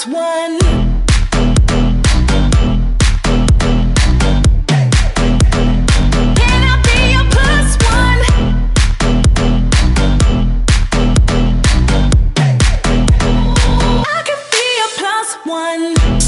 plus one. Can I be your plus one? I can be your plus one.